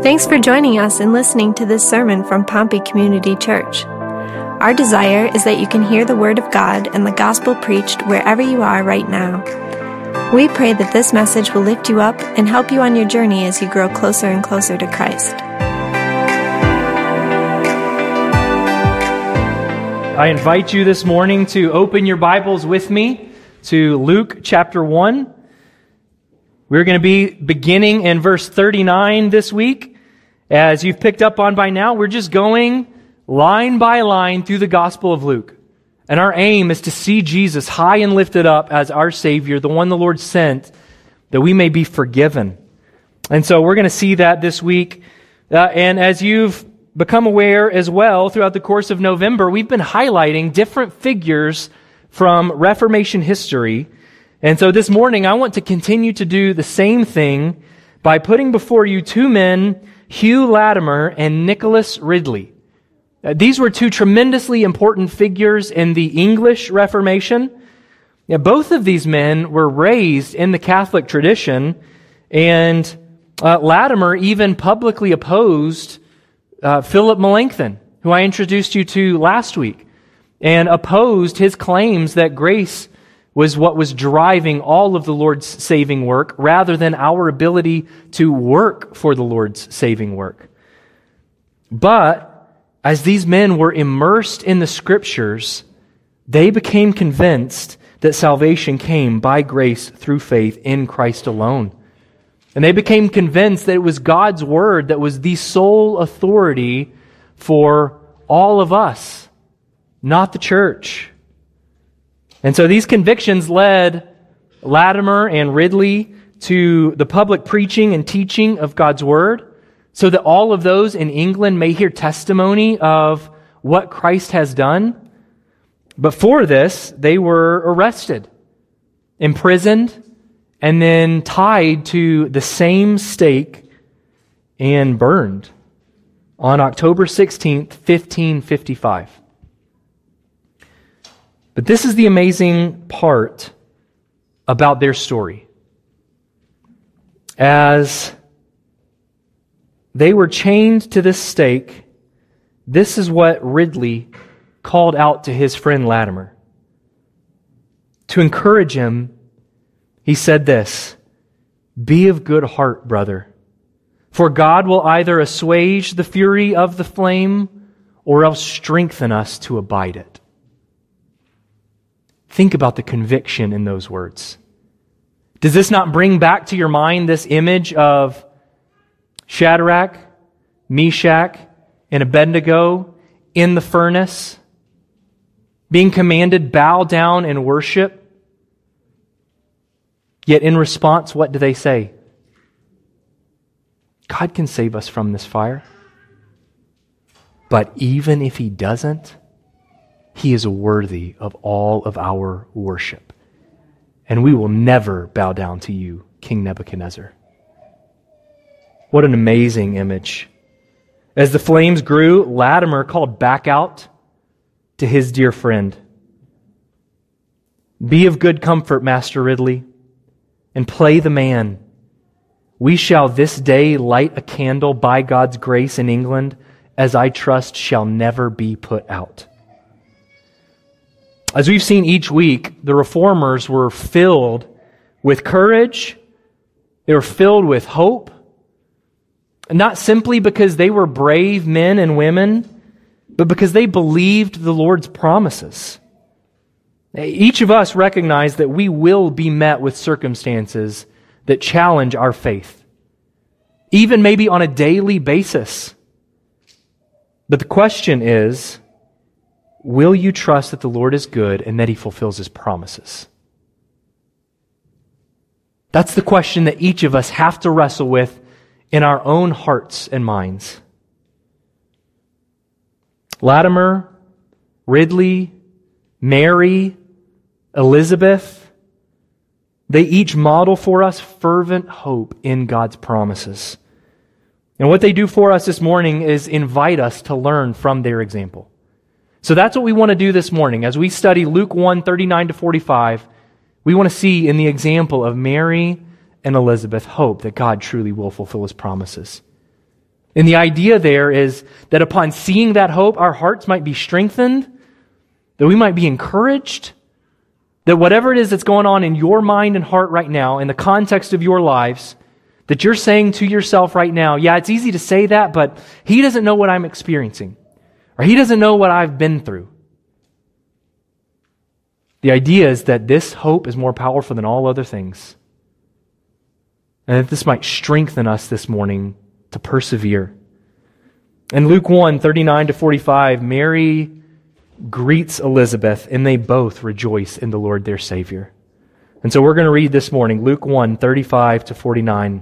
Thanks for joining us and listening to this sermon from Pompey Community Church. Our desire is that you can hear the Word of God and the gospel preached wherever you are right now. We pray that this message will lift you up and help you on your journey as you grow closer and closer to Christ. I invite you this morning to open your Bibles with me to Luke chapter 1. We're going to be beginning in verse 39 this week. As you've picked up on by now, we're just going line by line through the Gospel of Luke. And our aim is to see Jesus high and lifted up as our Savior, the one the Lord sent, that we may be forgiven. And so we're going to see that this week. And as you've become aware as well, throughout the course of November, we've been highlighting different figures from Reformation history. And so this morning, I want to continue to do the same thing by putting before you two men, Hugh Latimer and Nicholas Ridley. These were two tremendously important figures in the English Reformation. Both of these men were raised in the Catholic tradition, and Latimer even publicly opposed Philip Melanchthon, who I introduced you to last week, and opposed his claims that grace was what was driving all of the Lord's saving work, rather than our ability to work for the Lord's saving work. But as these men were immersed in the Scriptures, they became convinced that salvation came by grace through faith in Christ alone. And they became convinced that it was God's Word that was the sole authority for all of us, not the church. And so these convictions led Latimer and Ridley to the public preaching and teaching of God's Word, so that all of those in England may hear testimony of what Christ has done. But for this, they were arrested, imprisoned, and then tied to the same stake and burned on October 16th, 1555. But this is the amazing part about their story. As they were chained to this stake, this is what Ridley called out to his friend Latimer. To encourage him, he said this, "Be of good heart, brother, for God will either assuage the fury of the flame or else strengthen us to abide it." Think about the conviction in those words. Does this not bring back to your mind this image of Shadrach, Meshach, and Abednego in the furnace, being commanded, bow down and worship? Yet in response, what do they say? God can save us from this fire. But even if He doesn't, He is worthy of all of our worship. And we will never bow down to you, King Nebuchadnezzar. What an amazing image. As the flames grew, Latimer called back out to his dear friend. "Be of good comfort, Master Ridley, and play the man. We shall this day light a candle by God's grace in England, as I trust shall never be put out." As we've seen each week, the Reformers were filled with courage. They were filled with hope. Not simply because they were brave men and women, but because they believed the Lord's promises. Each of us recognize that we will be met with circumstances that challenge our faith, even maybe on a daily basis. But the question is, will you trust that the Lord is good and that He fulfills His promises? That's the question that each of us have to wrestle with in our own hearts and minds. Latimer, Ridley, Mary, Elizabeth, they each model for us fervent hope in God's promises. And what they do for us this morning is invite us to learn from their example. So that's what we want to do this morning. As we study Luke 1, 39 to 45, we want to see in the example of Mary and Elizabeth hope that God truly will fulfill His promises. And the idea there is that upon seeing that hope, our hearts might be strengthened, that we might be encouraged, that whatever it is that's going on in your mind and heart right now, in the context of your lives, that you're saying to yourself right now, yeah, it's easy to say that, but he doesn't know what I'm experiencing, or he doesn't know what I've been through. The idea is that this hope is more powerful than all other things, and that this might strengthen us this morning to persevere. In Luke 1:39-45, Mary greets Elizabeth, and they both rejoice in the Lord their Savior. And so we're going to read this morning, Luke 1:35-49.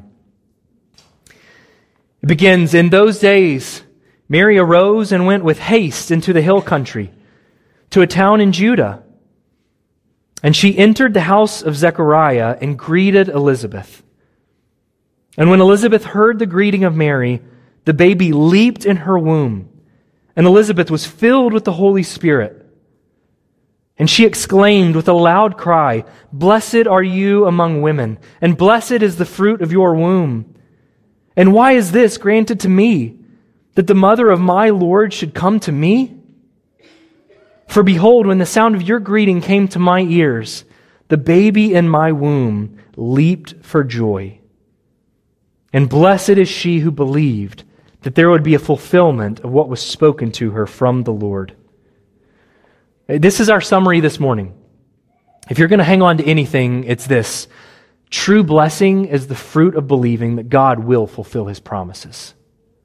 It begins, "In those days, Mary arose and went with haste into the hill country, to a town in Judah. And she entered the house of Zechariah and greeted Elizabeth. And when Elizabeth heard the greeting of Mary, the baby leaped in her womb, and Elizabeth was filled with the Holy Spirit. And she exclaimed with a loud cry, 'Blessed are you among women, and blessed is the fruit of your womb. And why is this granted to me, that the mother of my Lord should come to me? For behold, when the sound of your greeting came to my ears, the baby in my womb leaped for joy. And blessed is she who believed that there would be a fulfillment of what was spoken to her from the Lord.'" This is our summary this morning. If you're going to hang on to anything, it's this. True blessing is the fruit of believing that God will fulfill His promises.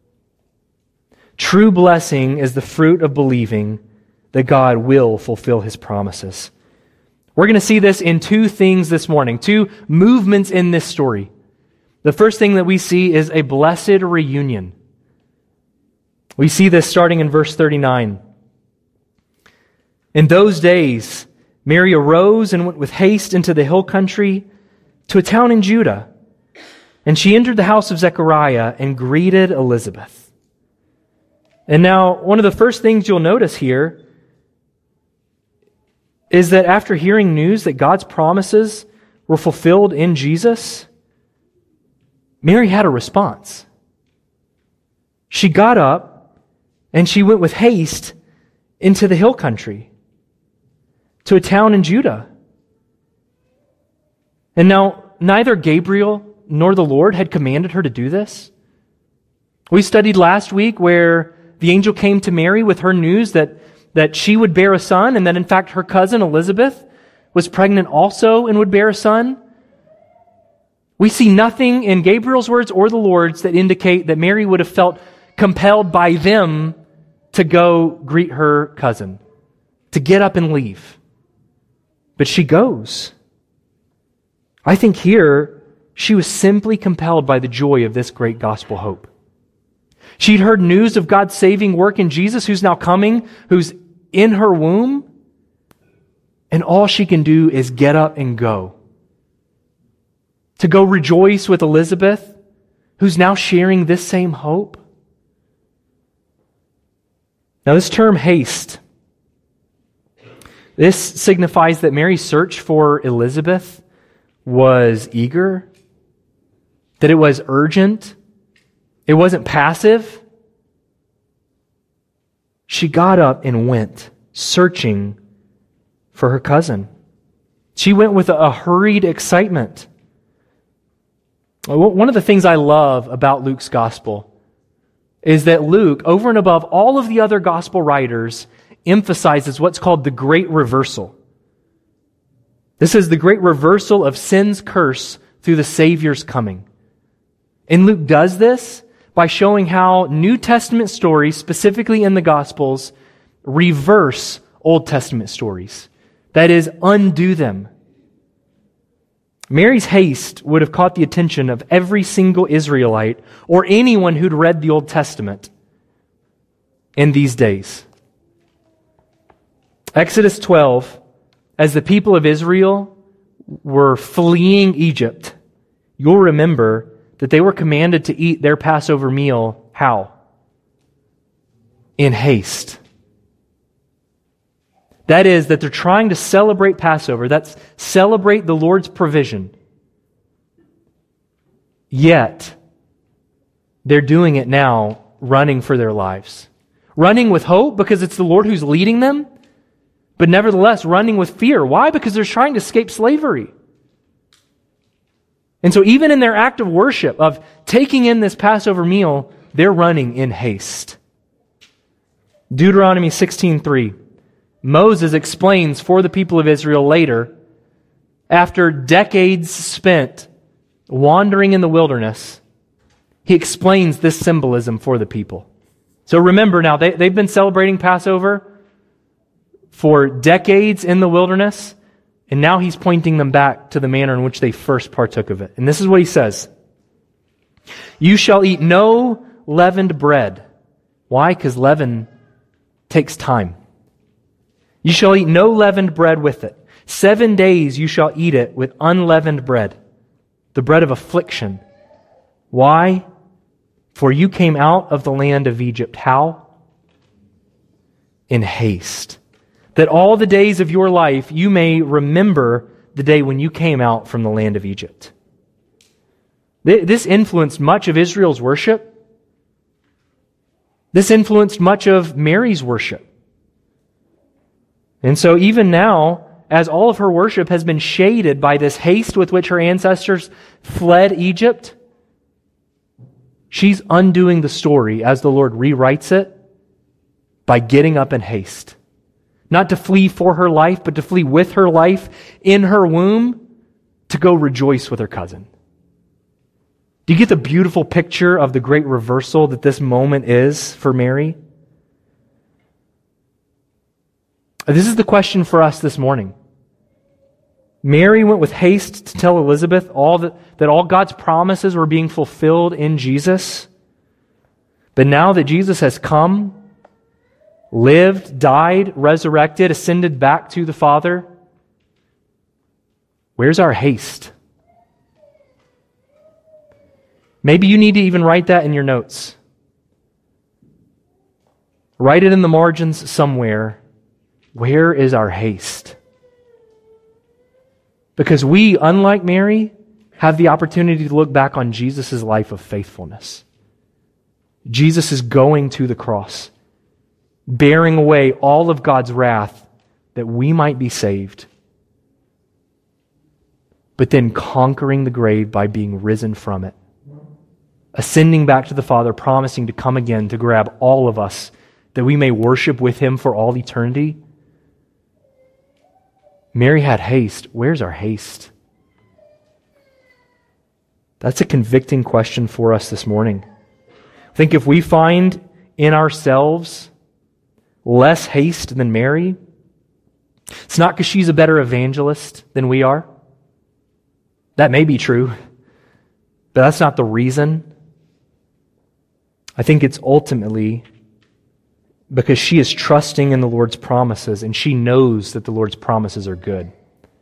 True blessing is the fruit of believing that God will fulfill His promises. We're going to see this in two things this morning, two movements in this story. The first thing that we see is a blessed reunion. We see this starting in verse 39. "In those days, Mary arose and went with haste into the hill country to a town in Judah. And she entered the house of Zechariah and greeted Elizabeth." And now, one of the first things you'll notice here is that after hearing news that God's promises were fulfilled in Jesus, Mary had a response. She got up and she went with haste into the hill country, to a town in Judah. And now, neither Gabriel nor the Lord had commanded her to do this. We studied last week where the angel came to Mary with her news that she would bear a son, and that in fact her cousin Elizabeth was pregnant also and would bear a son. We see nothing in Gabriel's words or the Lord's that indicate that Mary would have felt compelled by them to go greet her cousin, to get up and leave. But she goes. I think here she was simply compelled by the joy of this great gospel hope. She'd heard news of God's saving work in Jesus, who's now coming, who's in her womb, and all she can do is get up and go. To go rejoice with Elizabeth, who's now sharing this same hope. Now, this term haste, this signifies that Mary's search for Elizabeth was eager, that it was urgent, it wasn't passive. She got up and went, searching for her cousin. She went with a hurried excitement. One of the things I love about Luke's gospel is that Luke, over and above all of the other gospel writers, emphasizes what's called the great reversal. This is the great reversal of sin's curse through the Savior's coming. And Luke does this by showing how New Testament stories, specifically in the Gospels, reverse Old Testament stories. That is, undo them. Mary's haste would have caught the attention of every single Israelite or anyone who'd read the Old Testament in these days. Exodus 12, as the people of Israel were fleeing Egypt, you'll remember that they were commanded to eat their Passover meal, how? In haste. That is, that they're trying to celebrate Passover. That's celebrate the Lord's provision. Yet, they're doing it now, running for their lives. Running with hope because it's the Lord who's leading them, but nevertheless running with fear. Why? Because they're trying to escape slavery. And so even in their act of worship, of taking in this Passover meal, they're running in haste. Deuteronomy 16:3. Moses explains for the people of Israel later, after decades spent wandering in the wilderness, he explains this symbolism for the people. So remember now, they've been celebrating Passover for decades in the wilderness, and now he's pointing them back to the manner in which they first partook of it. And this is what he says. You shall eat no leavened bread. Why? Because leaven takes time. You shall eat no leavened bread with it. 7 days you shall eat it with unleavened bread, the bread of affliction. Why? For you came out of the land of Egypt. How? In haste. That all the days of your life you may remember the day when you came out from the land of Egypt. This influenced much of Israel's worship. This influenced much of Mary's worship. And so even now, as all of her worship has been shaded by this haste with which her ancestors fled Egypt, she's undoing the story as the Lord rewrites it by getting up in haste. Not to flee for her life, but to flee with her life in her womb to go rejoice with her cousin. Do you get the beautiful picture of the great reversal that this moment is for Mary? This is the question for us this morning. Mary went with haste to tell Elizabeth that all God's promises were being fulfilled in Jesus. But now that Jesus has come, lived, died, resurrected, ascended back to the Father, where's our haste? Maybe you need to even write that in your notes. Write it in the margins somewhere. Where is our haste? Because we, unlike Mary, have the opportunity to look back on Jesus' life of faithfulness. Jesus is going to the cross, bearing away all of God's wrath that we might be saved, but then conquering the grave by being risen from it, ascending back to the Father, promising to come again to grab all of us that we may worship with Him for all eternity. Mary had haste. Where's our haste? That's a convicting question for us this morning. I think if we find in ourselves less haste than Mary, it's not because she's a better evangelist than we are. That may be true, but that's not the reason. I think it's ultimately because she is trusting in the Lord's promises and she knows that the Lord's promises are good.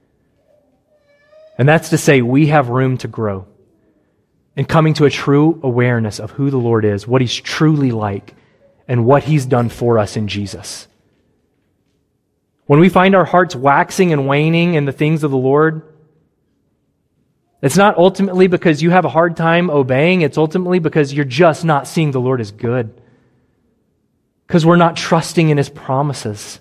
And that's to say, we have room to grow in coming to a true awareness of who the Lord is, what He's truly like, and what He's done for us in Jesus. When we find our hearts waxing and waning in the things of the Lord, it's not ultimately because you have a hard time obeying, it's ultimately because you're just not seeing the Lord as good. Because we're not trusting in His promises.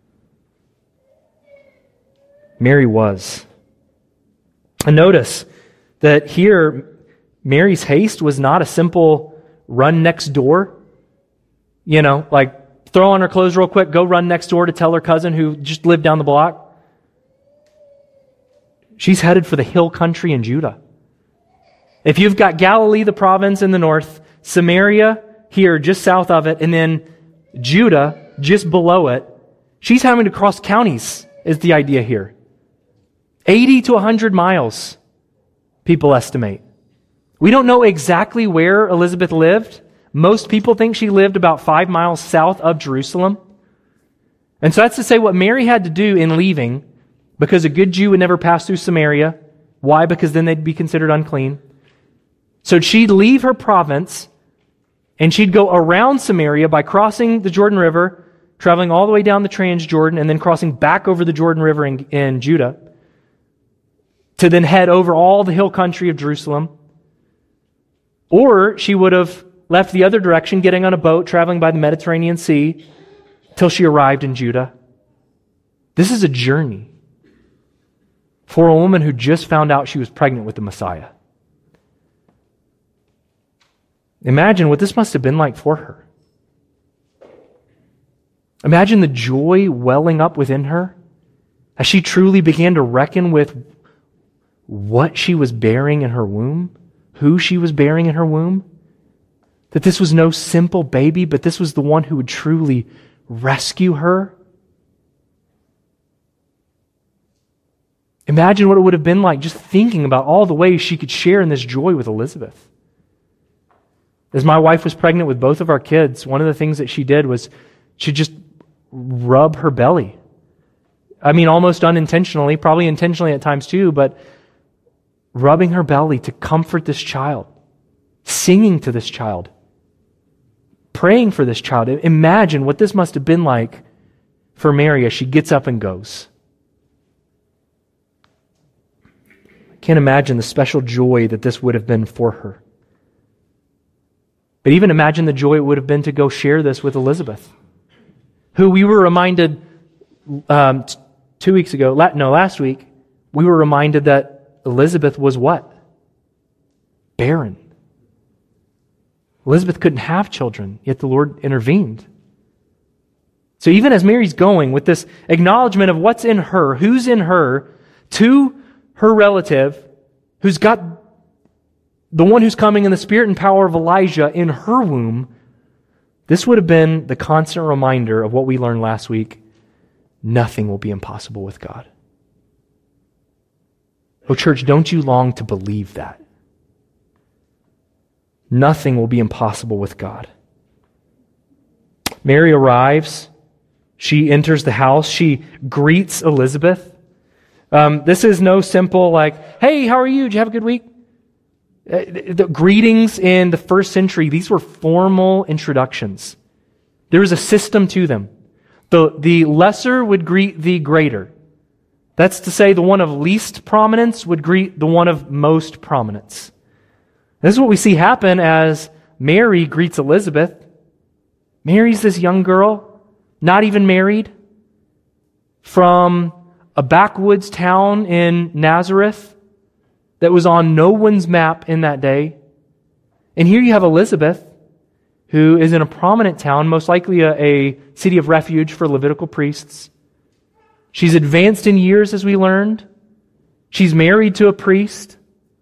Mary was. And notice that here, Mary's haste was not a simple run next door. Like throw on her clothes real quick, go run next door to tell her cousin who just lived down the block. She's headed for the hill country in Judah. If you've got Galilee, the province in the north, Samaria here just south of it, and then Judah just below it, she's having to cross counties is the idea here. 80 to 100 miles, people estimate. We don't know exactly where Elizabeth lived. Most people think she lived about 5 miles south of Jerusalem. And so that's to say what Mary had to do in leaving, because a good Jew would never pass through Samaria. Why? Because then they'd be considered unclean. So she'd leave her province and she'd go around Samaria by crossing the Jordan River, traveling all the way down the Transjordan, and then crossing back over the Jordan River in Judah, to then head over all the hill country of Jerusalem. Or she would have left the other direction, getting on a boat, traveling by the Mediterranean Sea, till she arrived in Judah. This is a journey for a woman who just found out she was pregnant with the Messiah. Imagine what this must have been like for her. Imagine the joy welling up within her as she truly began to reckon with what she was bearing in her womb, who she was bearing in her womb. That this was no simple baby, but this was the one who would truly rescue her. Imagine what it would have been like just thinking about all the ways she could share in this joy with Elizabeth. As my wife was pregnant with both of our kids, one of the things that she did was she'd just rub her belly. I mean, almost unintentionally, probably intentionally at times too, but rubbing her belly to comfort this child, singing to this child, praying for this child. Imagine what this must have been like for Mary as she gets up and goes. I can't imagine the special joy that this would have been for her. But even imagine the joy it would have been to go share this with Elizabeth, who we were reminded 2 weeks ago, last week, we were reminded that Elizabeth was what? Barren. Elizabeth couldn't have children, yet the Lord intervened. So even as Mary's going with this acknowledgement of what's in her, who's in her, to her relative, who's got the one who's coming in the spirit and power of Elijah in her womb, this would have been the constant reminder of what we learned last week. Nothing will be impossible with God. Oh, church, don't you long to believe that? Nothing will be impossible with God. Mary arrives. She enters the house. She greets Elizabeth. This is no simple like, hey, how are you? Did you have a good week? The greetings in the first century, these were formal introductions. There was a system to them. The lesser would greet the greater. That's to say, the one of least prominence would greet the one of most prominence. This is what we see happen as Mary greets Elizabeth. Mary's this young girl, not even married, from a backwoods town in Nazareth that was on no one's map in that day. And here you have Elizabeth, who is in a prominent town, most likely a city of refuge for Levitical priests. She's advanced in years, as we learned. She's married to a priest.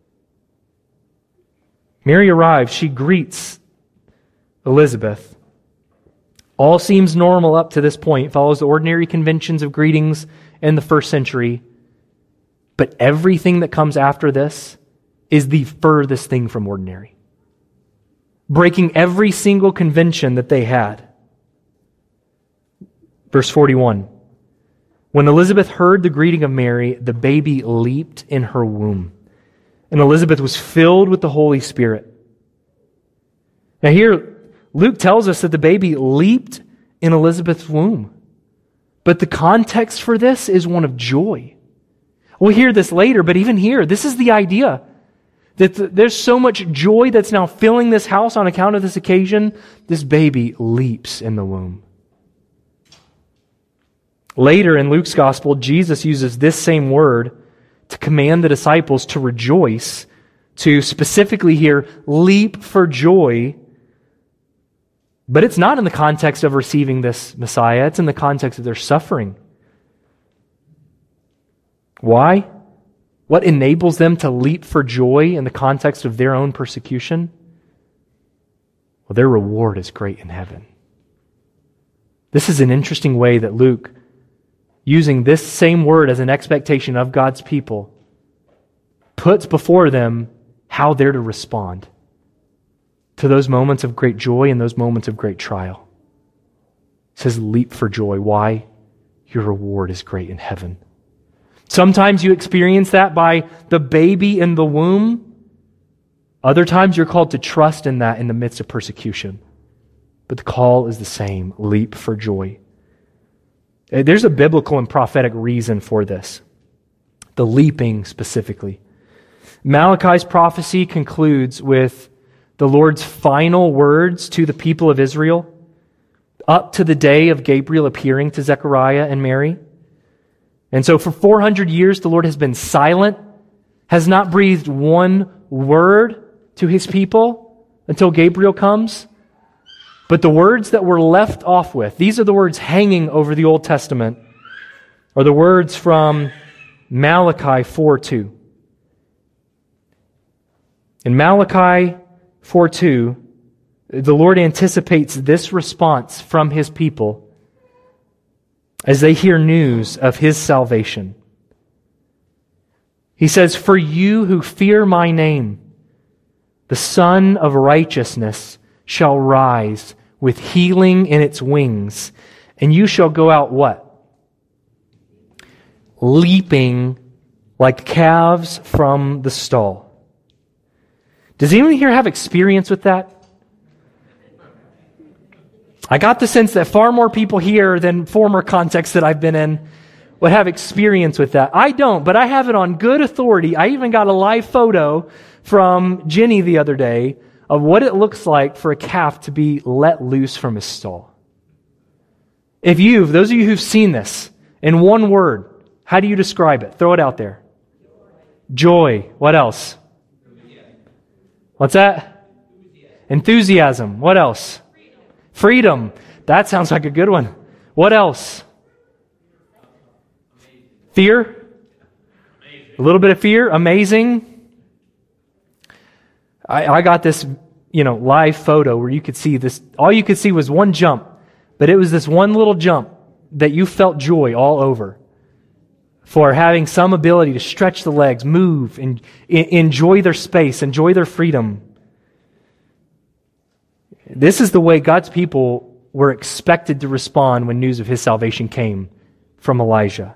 Mary arrives. She greets Elizabeth. All seems normal up to this point, follows the ordinary conventions of greetings in the first century. But everything that comes after this is the furthest thing from ordinary, breaking every single convention that they had. Verse 41, when Elizabeth heard the greeting of Mary, the baby leaped in her womb, and Elizabeth was filled with the Holy Spirit. Now here, Luke tells us that the baby leaped in Elizabeth's womb, but the context for this is one of joy. We'll hear this later, but even here, this is the idea that there's so much joy that's now filling this house on account of this occasion. This baby leaps in the womb. Later in Luke's gospel, Jesus uses this same word to command the disciples to rejoice, to specifically here leap for joy. But it's not in the context of receiving this Messiah. It's in the context of their suffering. Why? What enables them to leap for joy in the context of their own persecution? Well, their reward is great in heaven. This is an interesting way that Luke, using this same word as an expectation of God's people, puts before them how they're to respond to those moments of great joy and those moments of great trial. It says, leap for joy. Why? Your reward is great in heaven. Sometimes you experience that by the baby in the womb. Other times you're called to trust in that in the midst of persecution. But the call is the same. Leap for joy. There's a biblical and prophetic reason for this. The leaping specifically. Malachi's prophecy concludes with the Lord's final words to the people of Israel up to the day of Gabriel appearing to Zechariah and Mary. And so for 400 years, the Lord has been silent, has not breathed one word to his people until Gabriel comes. But the words that we're left off with, these are the words hanging over the Old Testament, are the words from Malachi 4:2. In Malachi 4:2, the Lord anticipates this response from his people as they hear news of his salvation. He says, "For you who fear my name, the Son of Righteousness shall rise with healing in its wings, and you shall go out" what? "Leaping like calves from the stall." Does anyone here have experience with that? I got the sense that far more people here than former contexts that I've been in would have experience with that. I don't, but I have it on good authority. I even got a live photo from Jenny the other day of what it looks like for a calf to be let loose from his stall. Those of you who've seen this, in one word, how do you describe it? Throw it out there. Joy. What else? What's that? Enthusiasm. What else? Freedom. That sounds like a good one. What else? Fear? A little bit of fear. Amazing. I got this, live photo where you could see this. All you could see was one jump, but it was this one little jump that you felt joy all over for having some ability to stretch the legs, move, and enjoy their space, enjoy their freedom. This is the way God's people were expected to respond when news of his salvation came from Elijah.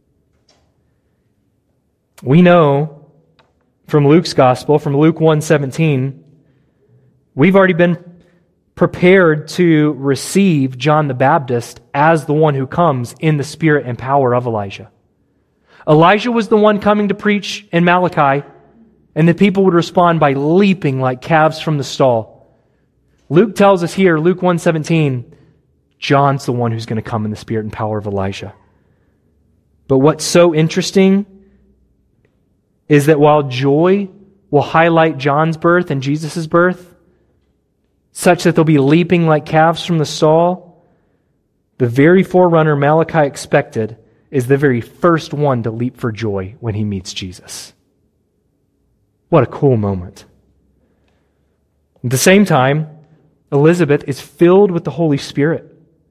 We know from Luke's gospel, from Luke 1:17, we've already been prepared to receive John the Baptist as the one who comes in the spirit and power of Elijah. Elijah was the one coming to preach in Malachi, and the people would respond by leaping like calves from the stall. Luke tells us here, Luke 1:17, John's the one who's going to come in the spirit and power of Elijah. But what's so interesting is that while joy will highlight John's birth and Jesus' birth, such that they'll be leaping like calves from the stall, the very forerunner Malachi expected is the very first one to leap for joy when he meets Jesus. What a cool moment. At the same time, Elizabeth is filled with the Holy Spirit.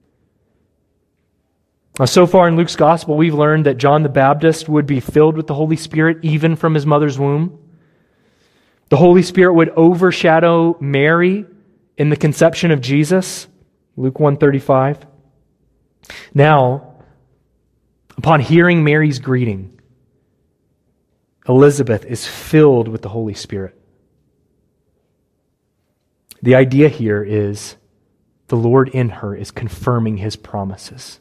Now, so far in Luke's gospel, we've learned that John the Baptist would be filled with the Holy Spirit even from his mother's womb. The Holy Spirit would overshadow Mary in the conception of Jesus, Luke 1:35. Now, upon hearing Mary's greeting, Elizabeth is filled with the Holy Spirit. The idea here is the Lord in her is confirming his promises,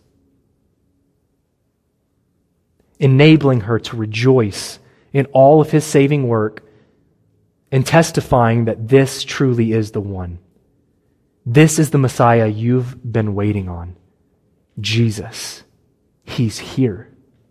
enabling her to rejoice in all of his saving work and testifying that this truly is the one. This is the Messiah you've been waiting on. Jesus. He's here.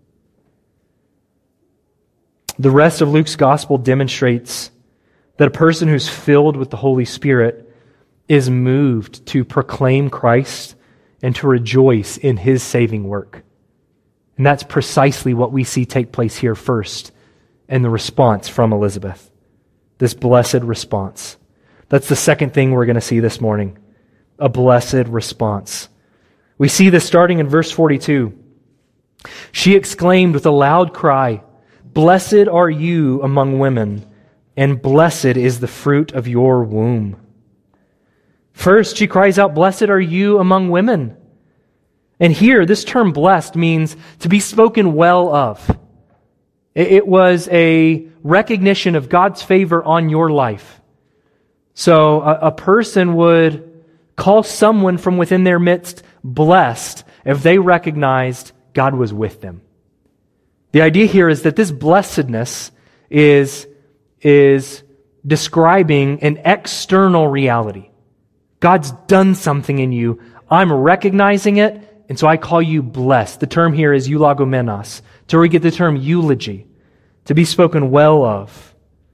The rest of Luke's gospel demonstrates that a person who's filled with the Holy Spirit is moved to proclaim Christ and to rejoice in his saving work. And that's precisely what we see take place here first in the response from Elizabeth. This blessed response. That's the second thing we're going to see this morning. A blessed response. We see this starting in verse 42. She exclaimed with a loud cry, "Blessed are you among women, and blessed is the fruit of your womb." First, she cries out, "Blessed are you among women." And here, this term blessed means to be spoken well of. It was a recognition of God's favor on your life. So a person would call someone from within their midst blessed if they recognized God was with them. The idea here is that this blessedness is describing an external reality. God's done something in you. I'm recognizing it, and so I call you blessed. The term here is eulogomenos, to where we get the term eulogy, to be spoken well of.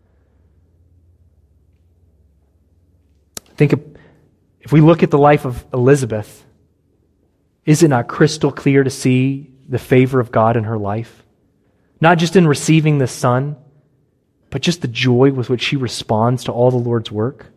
Think if we look at the life of Elizabeth, is it not crystal clear to see the favor of God in her life? Not just in receiving the Son, but just the joy with which she responds to all the Lord's work.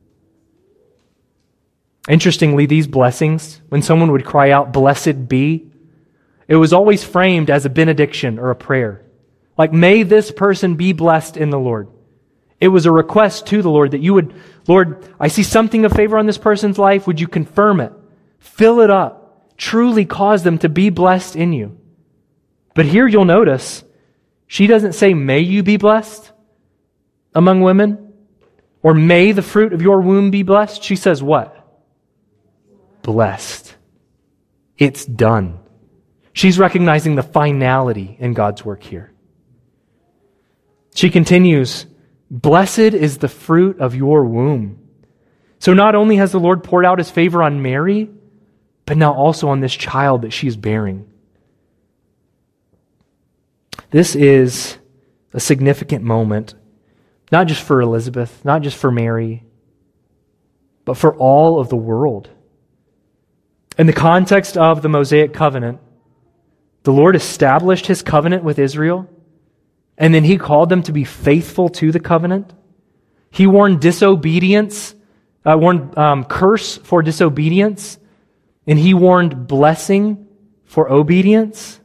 Interestingly, these blessings, when someone would cry out, "Blessed be," it was always framed as a benediction or a prayer. Like, may this person be blessed in the Lord. It was a request to the Lord that you would, Lord, I see something of favor on this person's life. Would you confirm it? Fill it up. Truly cause them to be blessed in you. But here you'll notice, she doesn't say, may you be blessed among women, or may the fruit of your womb be blessed. She says what? Blessed. It's done. She's recognizing the finality in God's work here. She continues, blessed is the fruit of your womb. So not only has the Lord poured out His favor on Mary, but now also on this child that she is bearing. This is a significant moment, not just for Elizabeth, not just for Mary, but for all of the world. In the context of the Mosaic covenant, the Lord established His covenant with Israel, and then He called them to be faithful to the covenant. He warned curse for disobedience, and He warned blessing for obedience.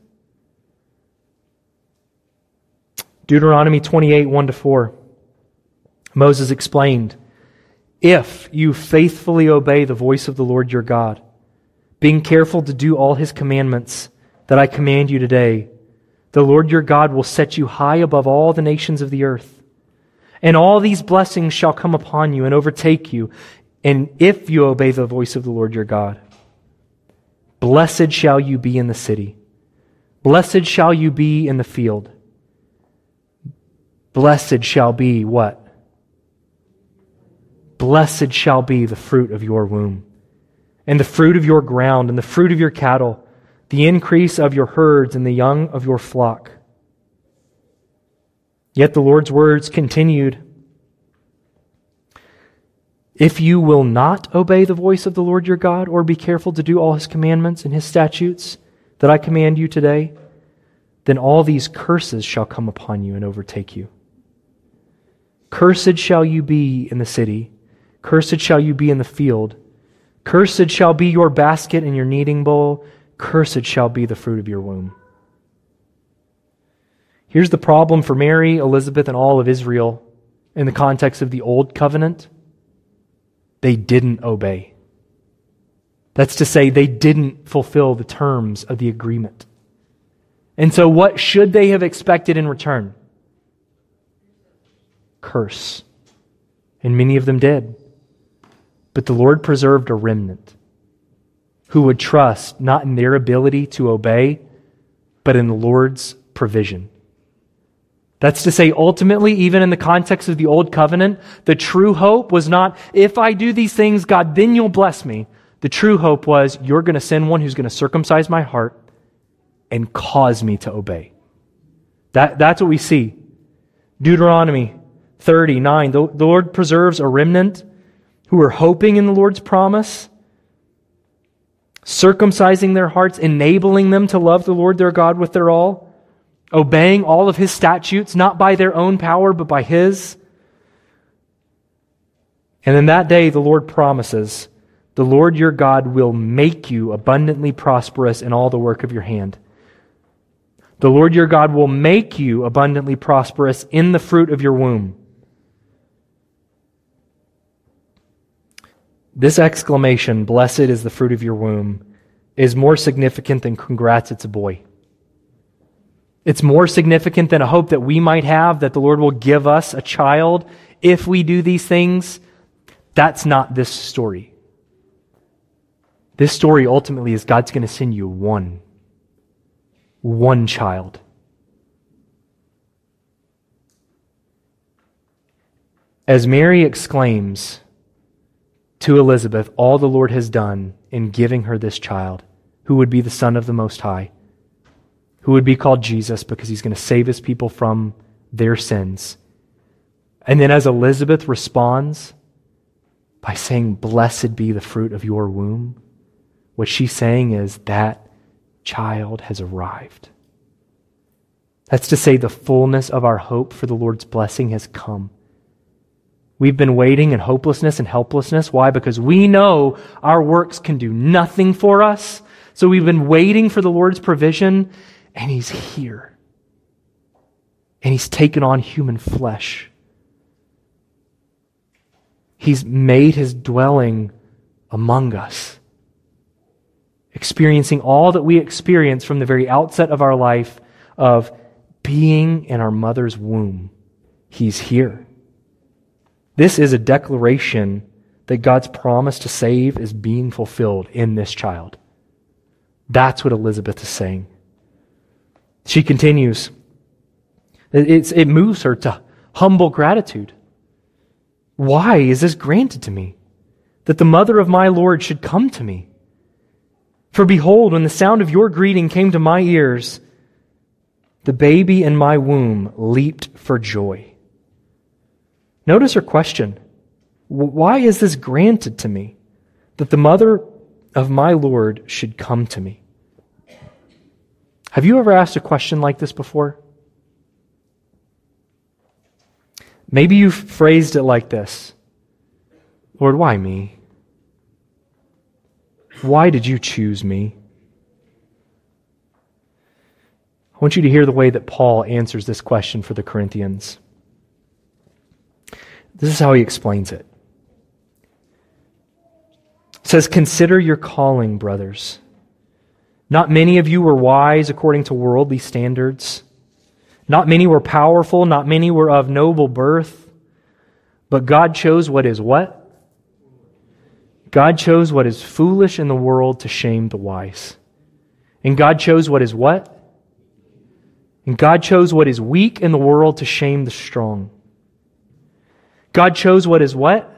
Deuteronomy 28, 1-4. Moses explained, if you faithfully obey the voice of the Lord your God, being careful to do all His commandments that I command you today, the Lord your God will set you high above all the nations of the earth. And all these blessings shall come upon you and overtake you, and if you obey the voice of the Lord your God. Blessed shall you be in the city. Blessed shall you be in the field. Blessed shall be what? Blessed shall be the fruit of your womb, and the fruit of your ground, and the fruit of your cattle, the increase of your herds, and the young of your flock. Yet the Lord's words continued, if you will not obey the voice of the Lord your God, or be careful to do all His commandments and His statutes that I command you today, then all these curses shall come upon you and overtake you. Cursed shall you be in the city, cursed shall you be in the field, cursed shall be your basket and your kneading bowl, cursed shall be the fruit of your womb. Here's the problem for Mary, Elizabeth, and all of Israel in the context of the Old Covenant. They didn't obey. That's to say, they didn't fulfill the terms of the agreement. And so what should they have expected in return? Curse. And many of them did. But the Lord preserved a remnant who would trust not in their ability to obey, but in the Lord's provision. That's to say, ultimately, even in the context of the Old Covenant, the true hope was not, if I do these things, God, then you'll bless me. The true hope was, you're going to send one who's going to circumcise my heart and cause me to obey. That's what we see. Deuteronomy 30:9, the Lord preserves a remnant who are hoping in the Lord's promise, circumcising their hearts, enabling them to love the Lord their God with their all, obeying all of His statutes, not by their own power, but by His. And in that day, the Lord promises, the Lord your God will make you abundantly prosperous in all the work of your hand. The Lord your God will make you abundantly prosperous in the fruit of your womb. This exclamation, blessed is the fruit of your womb, is more significant than congrats, it's a boy. It's more significant than a hope that we might have that the Lord will give us a child if we do these things. That's not this story. This story ultimately is God's going to send you one child. As Mary exclaims to Elizabeth all the Lord has done in giving her this child, who would be the Son of the Most High, who would be called Jesus because he's going to save his people from their sins. And then as Elizabeth responds by saying, "Blessed be the fruit of your womb," what she's saying is that child has arrived. That's to say the fullness of our hope for the Lord's blessing has come. We've been waiting in hopelessness and helplessness. Why? Because we know our works can do nothing for us. So we've been waiting for the Lord's provision, and he's here. And he's taken on human flesh. He's made his dwelling among us, experiencing all that we experience from the very outset of our life of being in our mother's womb. He's here. This is a declaration that God's promise to save is being fulfilled in this child. That's what Elizabeth is saying. She continues. It moves her to humble gratitude. Why is this granted to me, that the mother of my Lord should come to me? For behold, when the sound of your greeting came to my ears, the baby in my womb leaped for joy. Notice her question. Why is this granted to me, that the mother of my Lord should come to me? Have you ever asked a question like this before? Maybe you've phrased it like this. Lord, why me? Why did you choose me? I want you to hear the way that Paul answers this question for the Corinthians. This is how he explains it. It says, "Consider your calling, brothers. Not many of you were wise according to worldly standards. Not many were powerful, not many were of noble birth. But God chose what is what? God chose what is foolish in the world to shame the wise. And God chose what is what? And God chose what is weak in the world to shame the strong. God chose what is what?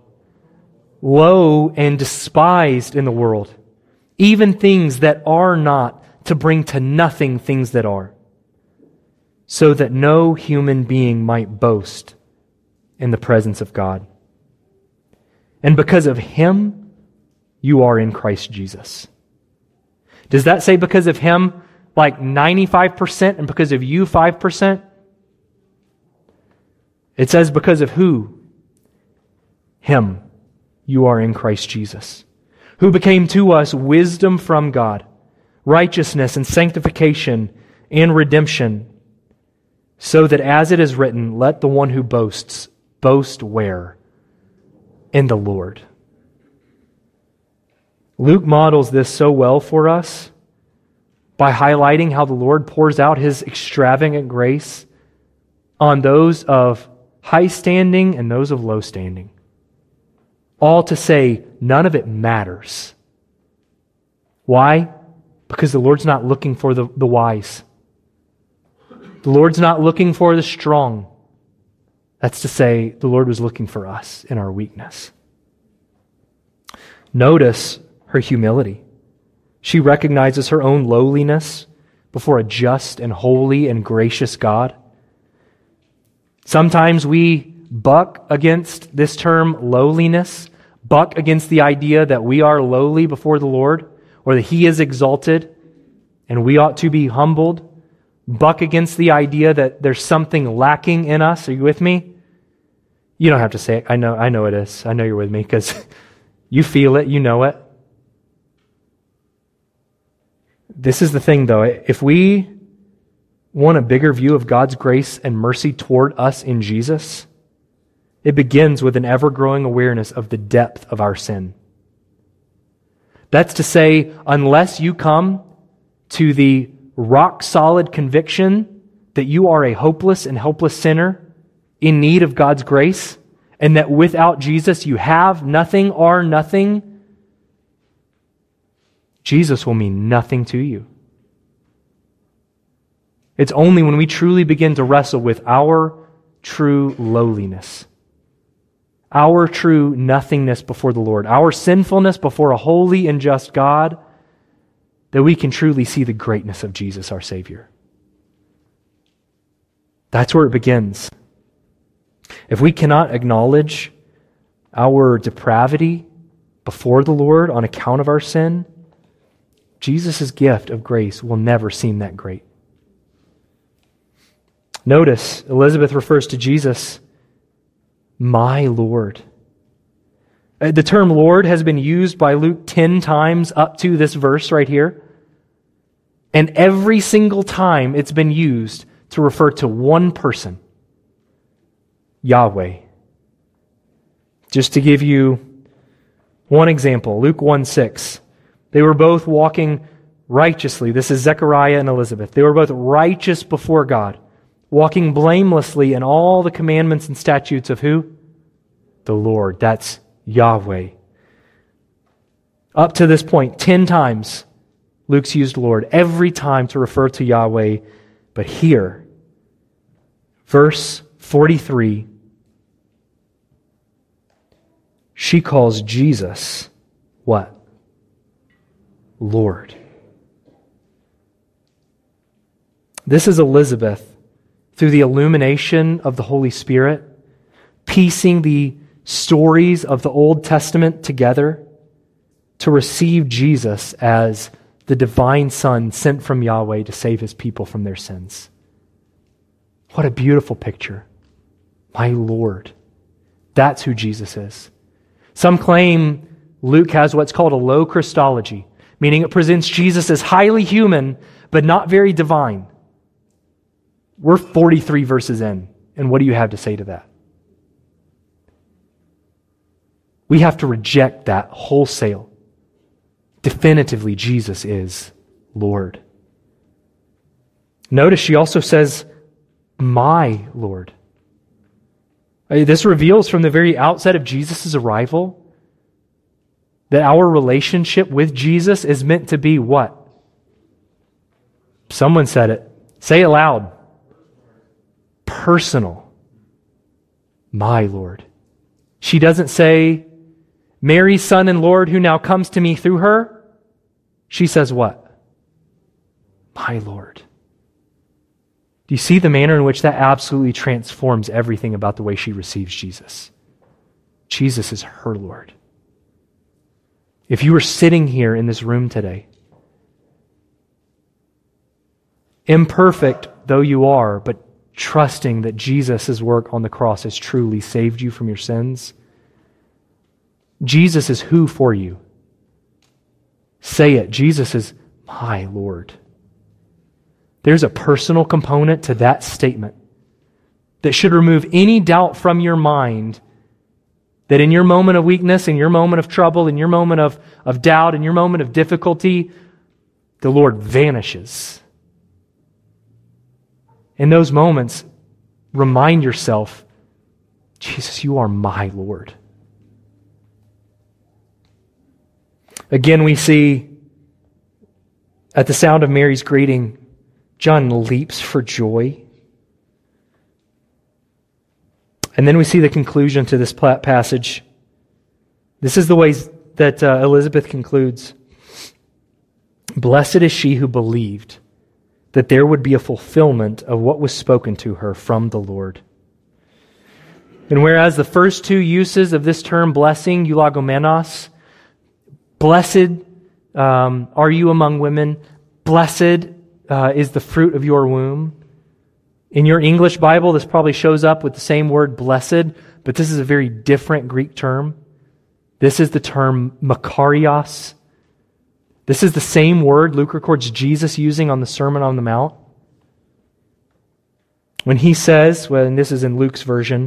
Low and despised in the world, even things that are not, to bring to nothing things that are, so that no human being might boast in the presence of God. And because of Him, you are in Christ Jesus." Does that say because of Him like 95% and because of you 5%? It says because of who? Him. You are in Christ Jesus, who became to us wisdom from God, righteousness and sanctification and redemption, so that as it is written, let the one who boasts, boast where? In the Lord. Luke models this so well for us by highlighting how the Lord pours out His extravagant grace on those of high standing and those of low standing. All to say, none of it matters. Why? Because the Lord's not looking for the wise. The Lord's not looking for the strong. That's to say, the Lord was looking for us in our weakness. Notice her humility. She recognizes her own lowliness before a just and holy and gracious God. Sometimes we buck against this term lowliness, buck against the idea that we are lowly before the Lord, or that He is exalted and we ought to be humbled. Buck against the idea that there's something lacking in us. Are you with me? You don't have to say it. I know it is. I know you're with me because you feel it, you know it. This is the thing though. If we want a bigger view of God's grace and mercy toward us in Jesus, it begins with an ever-growing awareness of the depth of our sin. That's to say, unless you come to the rock-solid conviction that you are a hopeless and helpless sinner in need of God's grace, and that without Jesus you have nothing or nothing, Jesus will mean nothing to you. It's only when we truly begin to wrestle with our true lowliness our true nothingness before the Lord, our sinfulness before a holy and just God, that we can truly see the greatness of Jesus, our Savior. That's where it begins. If we cannot acknowledge our depravity before the Lord on account of our sin, Jesus' gift of grace will never seem that great. Notice, Elizabeth refers to Jesus, my Lord. The term Lord has been used by Luke 10 times up to this verse right here. And every single time it's been used to refer to one person, Yahweh. Just to give you one example, Luke 1:6. They were both walking righteously. This is Zechariah and Elizabeth. They were both righteous before God, walking blamelessly in all the commandments and statutes of who? The Lord. That's Yahweh. Up to this point, 10 times Luke's used Lord, every time to refer to Yahweh. But here, verse 43, she calls Jesus what? Lord. This is Elizabeth, through the illumination of the Holy Spirit, piecing the stories of the Old Testament together to receive Jesus as the divine Son sent from Yahweh to save His people from their sins. What a beautiful picture. My Lord. That's who Jesus is. Some claim Luke has what's called a low Christology, meaning it presents Jesus as highly human, but not very divine. We're 43 verses in, and what do you have to say to that? We have to reject that wholesale. Definitively, Jesus is Lord. Notice she also says, my Lord. This reveals from the very outset of Jesus' arrival that our relationship with Jesus is meant to be what? Someone said it. Say it loud. Personal. My Lord. She doesn't say, Mary's Son and Lord who now comes to me through her. She says what? My Lord. Do you see the manner in which that absolutely transforms everything about the way she receives Jesus? Jesus is her Lord. If you were sitting here in this room today, imperfect though you are, but trusting that Jesus' work on the cross has truly saved you from your sins, Jesus is who for you? Say it. Jesus is my Lord. There's a personal component to that statement that should remove any doubt from your mind that in your moment of weakness, in your moment of trouble, in your moment of doubt, in your moment of difficulty, the Lord vanishes. In those moments, remind yourself, Jesus, you are my Lord. Again, we see at the sound of Mary's greeting, John leaps for joy. And then we see the conclusion to this passage. This is the way that Elizabeth concludes. Blessed is she who believed that there would be a fulfillment of what was spoken to her from the Lord. And whereas the first two uses of this term, blessing, eulogomenos, blessed are you among women, blessed is the fruit of your womb. In your English Bible, this probably shows up with the same word blessed, but this is a very different Greek term. This is the term makarios. This is the same word Luke records Jesus using on the Sermon on the Mount. When he says, well, and this is in Matthew's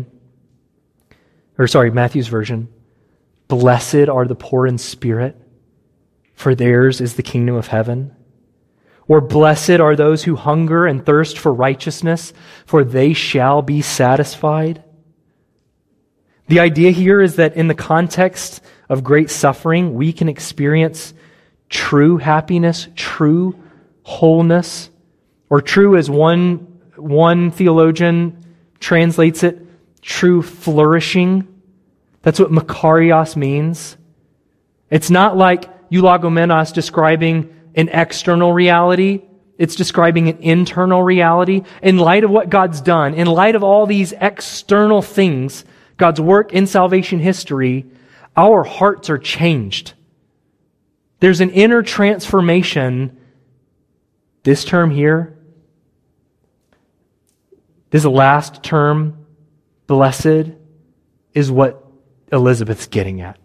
version, blessed are the poor in spirit, for theirs is the kingdom of heaven. Or blessed are those who hunger and thirst for righteousness, for they shall be satisfied. The idea here is that in the context of great suffering, we can experience true happiness, true wholeness, or true as one theologian translates it, true flourishing. That's what makarios means. It's not like eulogomenos describing an external reality. It's describing an internal reality. In light of what God's done, in light of all these external things, God's work in salvation history, our hearts are changed. There's an inner transformation. This term here, this last term, blessed, is what Elizabeth's getting at.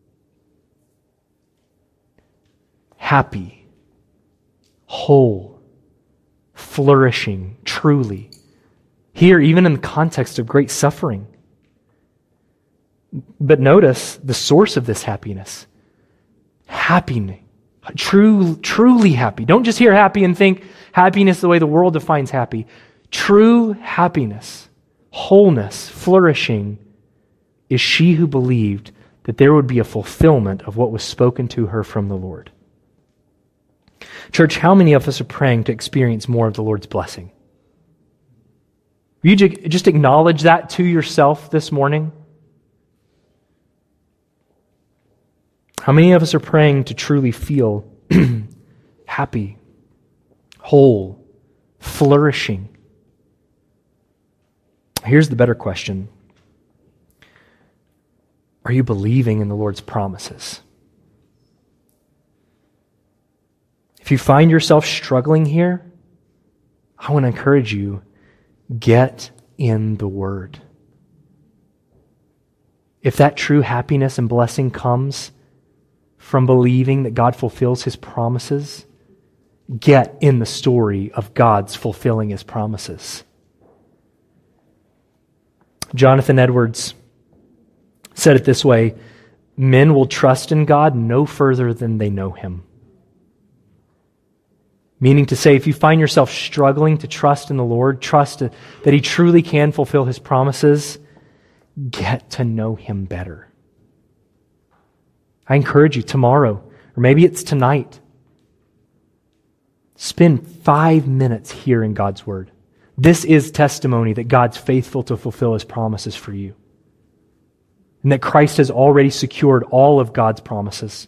Happy, whole, flourishing, truly. Here, even in the context of great suffering. But notice the source of this happiness. Happy, truly happy. Don't just hear happy and think happiness the way the world defines happy. True happiness, wholeness, flourishing is she who believed that there would be a fulfillment of what was spoken to her from the Lord. Church, how many of us are praying to experience more of the Lord's blessing? Will you just acknowledge that to yourself this morning? How many of us are praying to truly feel happy, whole, flourishing? Here's the better question. Are you believing in the Lord's promises? If you find yourself struggling here, I want to encourage you, get in the Word. If that true happiness and blessing comes from believing that God fulfills His promises, get in the story of God's fulfilling His promises. Jonathan Edwards said it this way, men will trust in God no further than they know Him. Meaning to say, if you find yourself struggling to trust in the Lord, trust that He truly can fulfill His promises, get to know Him better. I encourage you tomorrow, or maybe it's tonight, spend 5 minutes hearing God's Word. This is testimony that God's faithful to fulfill His promises for you. And that Christ has already secured all of God's promises.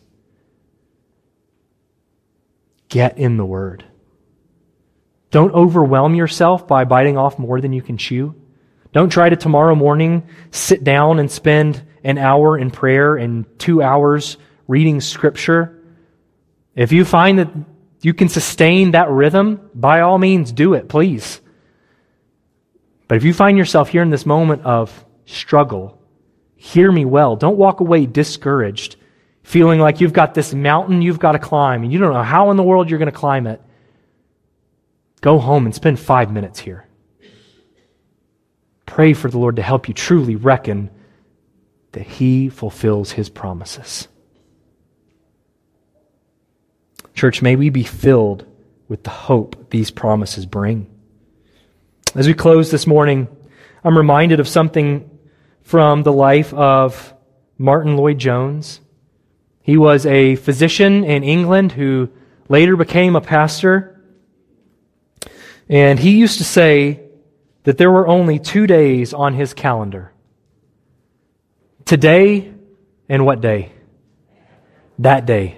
Get in the Word. Don't overwhelm yourself by biting off more than you can chew. Don't try to tomorrow morning sit down and spend an hour in prayer and 2 hours reading Scripture. If you find that you can sustain that rhythm, by all means do it, please. But if you find yourself here in this moment of struggle, hear me well. Don't walk away discouraged, feeling like you've got this mountain you've got to climb and you don't know how in the world you're going to climb it. Go home and spend 5 minutes here. Pray for the Lord to help you truly reckon that He fulfills His promises. Church, may we be filled with the hope these promises bring. As we close this morning, I'm reminded of something from the life of Martin Lloyd-Jones. He was a physician in England who later became a pastor. And he used to say that there were only 2 days on his calendar. Today and what day? That day.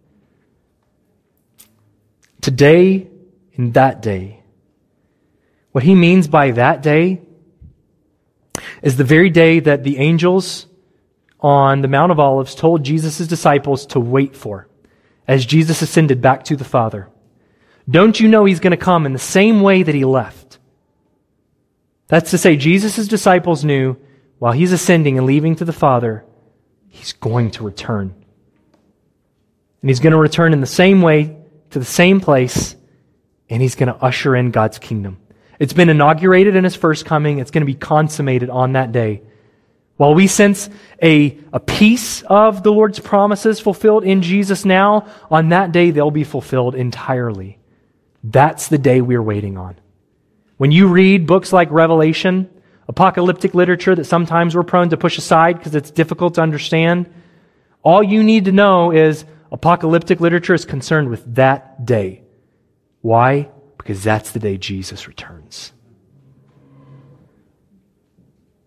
Today and that day. What he means by that day is the very day that the angels on the Mount of Olives told Jesus' disciples to wait for as Jesus ascended back to the Father. Don't you know He's going to come in the same way that He left? That's to say, Jesus' disciples knew while He's ascending and leaving to the Father, He's going to return. And He's going to return in the same way to the same place, and He's going to usher in God's kingdom. It's been inaugurated in His first coming. It's going to be consummated on that day. While we sense a piece of the Lord's promises fulfilled in Jesus now, on that day they'll be fulfilled entirely. That's the day we're waiting on. When you read books like Revelation, apocalyptic literature that sometimes we're prone to push aside because it's difficult to understand, all you need to know is apocalyptic literature is concerned with that day. Why? Because that's the day Jesus returns.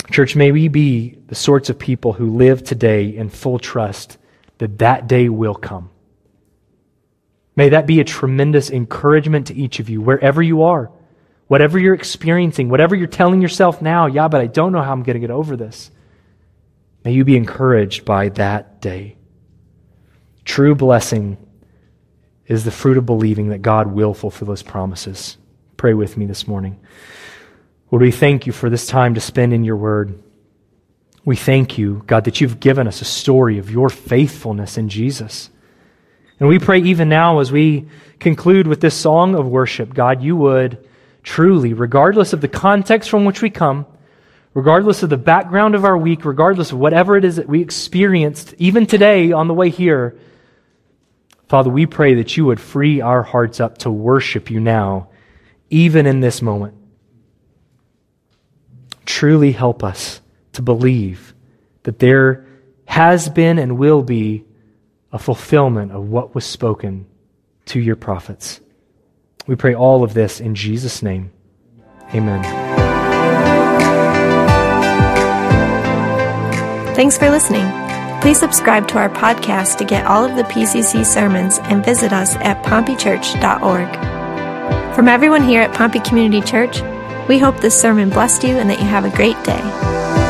Church, may we be the sorts of people who live today in full trust that that day will come. May that be a tremendous encouragement to each of you, wherever you are, whatever you're experiencing, whatever you're telling yourself now, yeah, but I don't know how I'm going to get over this. May you be encouraged by that day. True blessing is the fruit of believing that God will fulfill His promises. Pray with me this morning. Lord, we thank you for this time to spend in your word. We thank you, God, that you've given us a story of your faithfulness in Jesus. And we pray even now as we conclude with this song of worship, God, you would truly, regardless of the context from which we come, regardless of the background of our week, regardless of whatever it is that we experienced, even today on the way here, Father, we pray that you would free our hearts up to worship you now, even in this moment. Truly help us to believe that there has been and will be a fulfillment of what was spoken to your prophets. We pray all of this in Jesus' name. Amen. Thanks for listening. Please subscribe to our podcast to get all of the PCC sermons and visit us at pompeychurch.org. From everyone here at Pompey Community Church, we hope this sermon blessed you and that you have a great day.